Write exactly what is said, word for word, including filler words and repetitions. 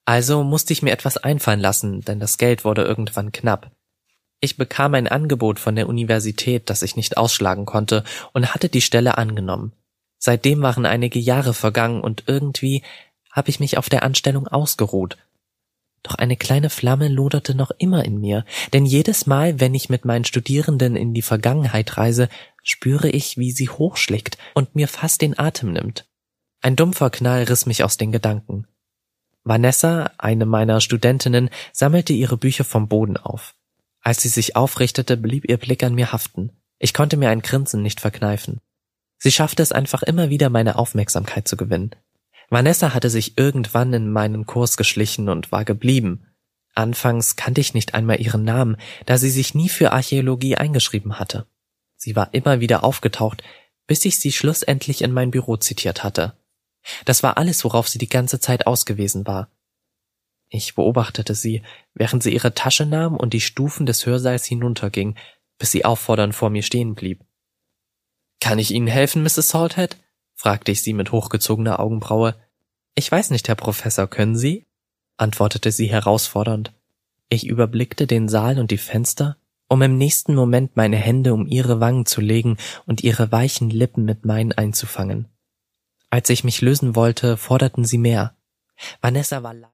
Also musste ich mir etwas einfallen lassen, denn das Geld wurde irgendwann knapp. Ich bekam ein Angebot von der Universität, das ich nicht ausschlagen konnte, und hatte die Stelle angenommen. Seitdem waren einige Jahre vergangen und irgendwie habe ich mich auf der Anstellung ausgeruht. Doch eine kleine Flamme loderte noch immer in mir, denn jedes Mal, wenn ich mit meinen Studierenden in die Vergangenheit reise, spüre ich, wie sie hochschlägt und mir fast den Atem nimmt. Ein dumpfer Knall riss mich aus den Gedanken. Vanessa, eine meiner Studentinnen, sammelte ihre Bücher vom Boden auf. Als sie sich aufrichtete, blieb ihr Blick an mir haften. Ich konnte mir ein Grinsen nicht verkneifen. Sie schaffte es einfach immer wieder, meine Aufmerksamkeit zu gewinnen. Vanessa hatte sich irgendwann in meinen Kurs geschlichen und war geblieben. Anfangs kannte ich nicht einmal ihren Namen, da sie sich nie für Archäologie eingeschrieben hatte. Sie war immer wieder aufgetaucht, bis ich sie schlussendlich in mein Büro zitiert hatte. Das war alles, worauf sie die ganze Zeit ausgewiesen war. Ich beobachtete sie, während sie ihre Tasche nahm und die Stufen des Hörsaals hinunterging, bis sie auffordernd vor mir stehen blieb. »Kann ich Ihnen helfen, Misses Salthead?« fragte ich sie mit hochgezogener Augenbraue. »Ich weiß nicht, Herr Professor, können Sie?« antwortete sie herausfordernd. Ich überblickte den Saal und die Fenster, um im nächsten Moment meine Hände um ihre Wangen zu legen und ihre weichen Lippen mit meinen einzufangen. Als ich mich lösen wollte, forderten sie mehr. Vanessa war